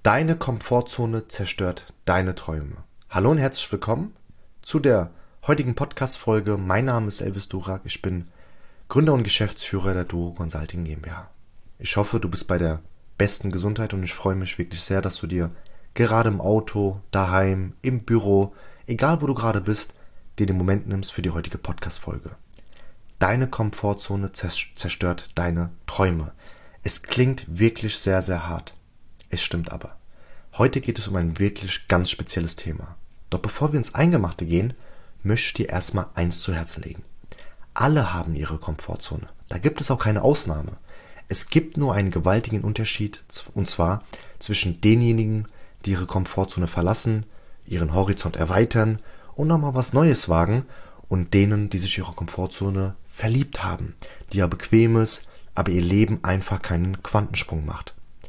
Deine Komfortzone zerstört deine Träume. Hallo und herzlich willkommen zu der heutigen Podcast-Folge. Mein Name ist Elvis Durak. Ich bin Gründer und Geschäftsführer der Duro Consulting GmbH. Ich hoffe, du bist bei der besten Gesundheit und ich freue mich wirklich sehr, dass du dir gerade im Auto, daheim, im Büro, egal wo du gerade bist, dir den Moment nimmst für die heutige Podcast-Folge. Deine Komfortzone zerstört deine Träume. Es klingt wirklich sehr, sehr hart. Es stimmt aber. Heute geht es um ein wirklich ganz spezielles Thema. Doch bevor wir ins Eingemachte gehen, möchte ich dir erstmal eins zu Herzen legen. Alle haben ihre Komfortzone. Da gibt es auch keine Ausnahme. Es gibt nur einen gewaltigen Unterschied, und zwar zwischen denjenigen, die ihre Komfortzone verlassen, ihren Horizont erweitern und nochmal was Neues wagen, und denen, die sich ihre Komfortzone verliebt haben, die ja bequem ist, aber ihr Leben einfach keinen Quantensprung macht.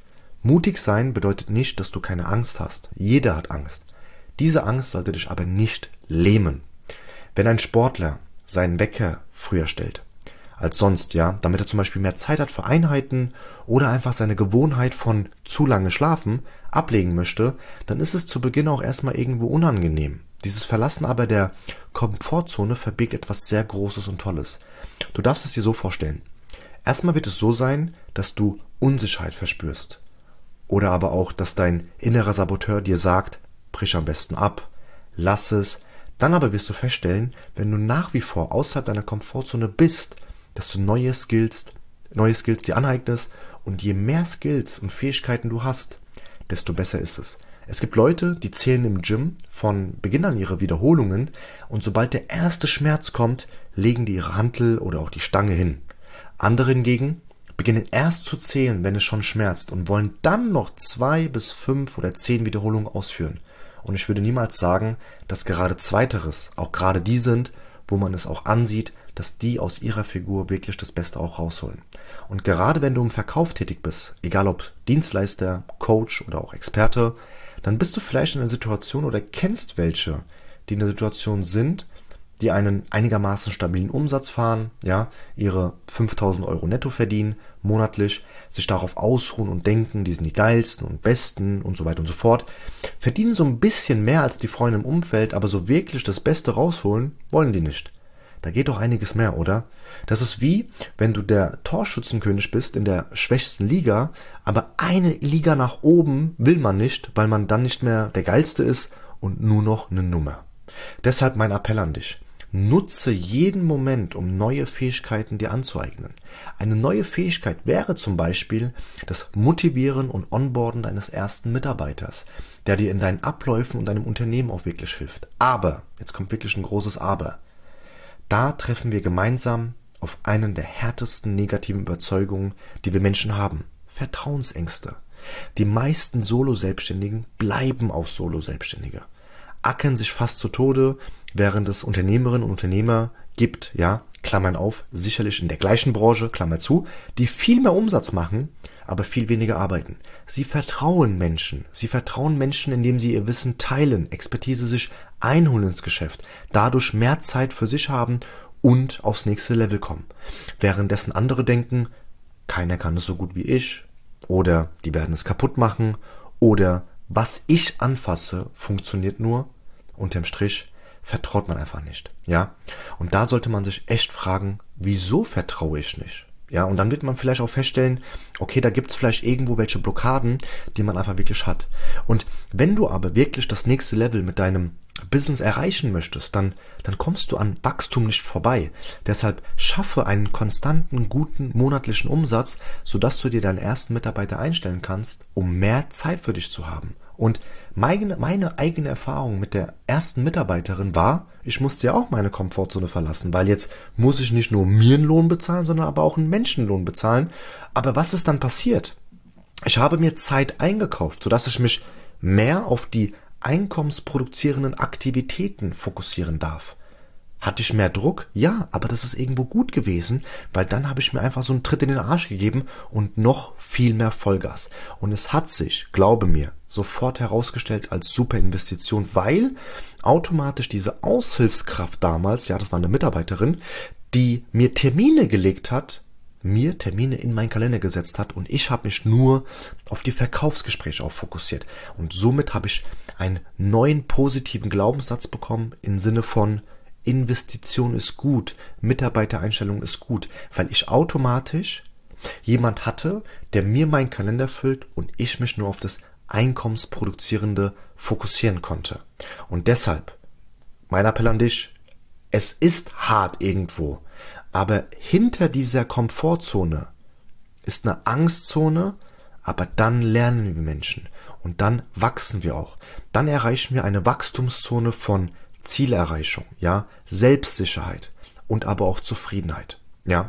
Mutig sein bedeutet nicht, dass du keine Angst hast. Jeder hat Angst. Diese Angst sollte dich aber nicht lähmen. Wenn ein Sportler seinen Wecker früher stellt als sonst, ja, damit er zum Beispiel mehr Zeit hat für Einheiten oder einfach seine Gewohnheit von zu lange Schlafen ablegen möchte, dann ist es zu Beginn auch erstmal irgendwo unangenehm. Dieses Verlassen aber der Komfortzone verbirgt etwas sehr Großes und Tolles. Du darfst es dir so vorstellen. Erstmal wird es so sein, dass du Unsicherheit verspürst. Oder aber auch, dass dein innerer Saboteur dir sagt, brich am besten ab, lass es. Dann aber wirst du feststellen, wenn du nach wie vor außerhalb deiner Komfortzone bist, dass du neue Skills dir aneignest, und je mehr Skills und Fähigkeiten du hast, desto besser ist es. Es gibt Leute, die zählen im Gym von Beginn an ihre Wiederholungen, und sobald der erste Schmerz kommt, legen die ihre Hantel oder auch die Stange hin. Andere hingegen beginnen erst zu zählen, wenn es schon schmerzt, und wollen dann noch 2 bis 5 oder 10 Wiederholungen ausführen. Und ich würde niemals sagen, dass gerade Zweiteres auch gerade die sind, wo man es auch ansieht, dass die aus ihrer Figur wirklich das Beste auch rausholen. Und gerade wenn du im Verkauf tätig bist, egal ob Dienstleister, Coach oder auch Experte, dann bist du vielleicht in einer Situation oder kennst welche, die in der Situation sind, die einen einigermaßen stabilen Umsatz fahren, ja, ihre 5.000 Euro netto verdienen, monatlich, sich darauf ausruhen und denken, die sind die geilsten und besten und so weiter und so fort, verdienen so ein bisschen mehr als die Freunde im Umfeld, aber so wirklich das Beste rausholen wollen die nicht. Da geht doch einiges mehr, oder? Das ist wie, wenn du der Torschützenkönig bist in der schwächsten Liga, aber eine Liga nach oben will man nicht, weil man dann nicht mehr der Geilste ist und nur noch eine Nummer. Deshalb mein Appell an dich. Nutze jeden Moment, um neue Fähigkeiten dir anzueignen. Eine neue Fähigkeit wäre zum Beispiel das Motivieren und Onboarden deines ersten Mitarbeiters, der dir in deinen Abläufen und deinem Unternehmen auch wirklich hilft. Aber, jetzt kommt wirklich ein großes Aber, da treffen wir gemeinsam auf einen der härtesten negativen Überzeugungen, die wir Menschen haben: Vertrauensängste. Die meisten Solo-Selbstständigen bleiben auch Solo-Selbstständige, ackern sich fast zu Tode, während es Unternehmerinnen und Unternehmer gibt, ja, Klammern auf, sicherlich in der gleichen Branche, Klammer zu, die viel mehr Umsatz machen, aber viel weniger arbeiten. Sie vertrauen Menschen, indem sie ihr Wissen teilen, Expertise sich einholen ins Geschäft, dadurch mehr Zeit für sich haben und aufs nächste Level kommen. Währenddessen andere denken, keiner kann es so gut wie ich, oder die werden es kaputt machen, oder was ich anfasse, funktioniert nur. Unterm Strich vertraut man einfach nicht, ja. Und da sollte man sich echt fragen, wieso vertraue ich nicht? Ja, und dann wird man vielleicht auch feststellen, okay, da gibt's vielleicht irgendwo welche Blockaden, die man einfach wirklich hat. Und wenn du aber wirklich das nächste Level mit deinem Business erreichen möchtest, dann kommst du an Wachstum nicht vorbei. Deshalb schaffe einen konstanten, guten monatlichen Umsatz, sodass du dir deinen ersten Mitarbeiter einstellen kannst, um mehr Zeit für dich zu haben. Und meine eigene Erfahrung mit der ersten Mitarbeiterin war, ich musste ja auch meine Komfortzone verlassen, weil jetzt muss ich nicht nur mir einen Lohn bezahlen, sondern aber auch einen Menschenlohn bezahlen. Aber was ist dann passiert? Ich habe mir Zeit eingekauft, sodass ich mich mehr auf die einkommensproduzierenden Aktivitäten fokussieren darf. Hatte ich mehr Druck? Ja, aber das ist irgendwo gut gewesen, weil dann habe ich mir einfach so einen Tritt in den Arsch gegeben und noch viel mehr Vollgas. Und es hat sich, glaube mir, sofort herausgestellt als super Investition, weil automatisch diese Aushilfskraft damals, ja, das war eine Mitarbeiterin, die mir Termine gelegt hat, mir Termine in meinen Kalender gesetzt hat und ich habe mich nur auf die Verkaufsgespräche auch fokussiert. Und somit habe ich einen neuen positiven Glaubenssatz bekommen im Sinne von Investition ist gut, Mitarbeitereinstellung ist gut, weil ich automatisch jemand hatte, der mir meinen Kalender füllt und ich mich nur auf das Einkommensproduzierende fokussieren konnte. Und deshalb, mein Appell an dich, es ist hart irgendwo, aber hinter dieser Komfortzone ist eine Angstzone, aber dann lernen wir Menschen und dann wachsen wir auch. Dann erreichen wir eine Wachstumszone von Zielerreichung, ja, Selbstsicherheit und aber auch Zufriedenheit, ja.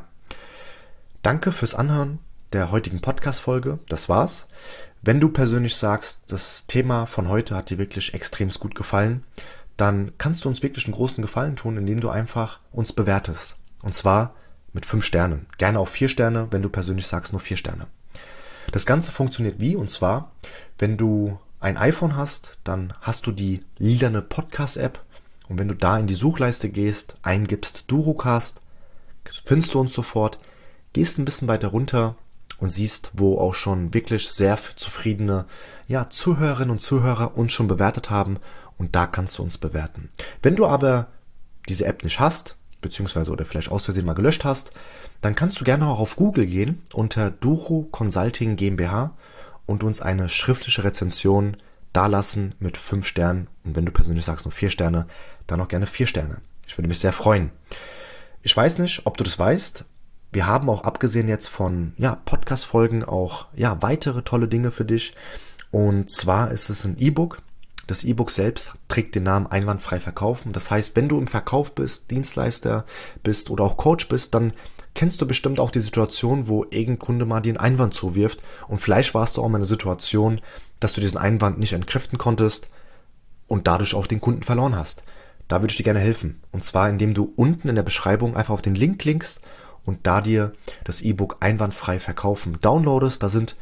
Danke fürs Anhören der heutigen Podcast-Folge. Das war's. Wenn du persönlich sagst, das Thema von heute hat dir wirklich extremst gut gefallen, dann kannst du uns wirklich einen großen Gefallen tun, indem du einfach uns bewertest. Und zwar mit 5 Sternen. Gerne auch 4 Sterne, wenn du persönlich sagst, nur 4 Sterne. Das Ganze funktioniert wie? Und zwar, wenn du ein iPhone hast, dann hast du die lilane Podcast-App. Und wenn du da in die Suchleiste gehst, eingibst Durocast, findest du uns sofort, gehst ein bisschen weiter runter und siehst, wo auch schon wirklich sehr zufriedene Zuhörerinnen und Zuhörer uns schon bewertet haben und da kannst du uns bewerten. Wenn du aber diese App nicht hast, beziehungsweise oder vielleicht aus Versehen mal gelöscht hast, dann kannst du gerne auch auf Google gehen unter Duro Consulting GmbH und uns eine schriftliche Rezension dalassen mit 5 Sternen und wenn du persönlich sagst nur 4 Sterne, dann auch gerne 4 Sterne. Ich würde mich sehr freuen. Ich weiß nicht, ob du das weißt, wir haben auch abgesehen jetzt von Podcast-Folgen auch weitere tolle Dinge für dich. Und zwar ist es ein E-Book. Das E-Book selbst trägt den Namen Einwandfrei verkaufen. Das heißt, wenn du im Verkauf bist, Dienstleister bist oder auch Coach bist, dann kennst du bestimmt auch die Situation, wo irgendein Kunde mal dir einen Einwand zuwirft. Und vielleicht warst du auch mal in einer Situation, dass du diesen Einwand nicht entkräften konntest und dadurch auch den Kunden verloren hast. Da würde ich dir gerne helfen. Und zwar, indem du unten in der Beschreibung einfach auf den Link klickst und da dir das E-Book Einwandfrei verkaufen downloadest. Da sind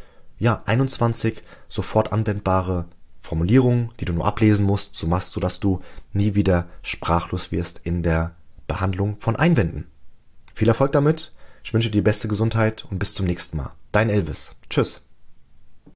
21 sofort anwendbare Formulierungen, die du nur ablesen musst, sodass du nie wieder sprachlos wirst in der Behandlung von Einwänden. Viel Erfolg damit. Ich wünsche dir die beste Gesundheit und bis zum nächsten Mal. Dein Elvis. Tschüss.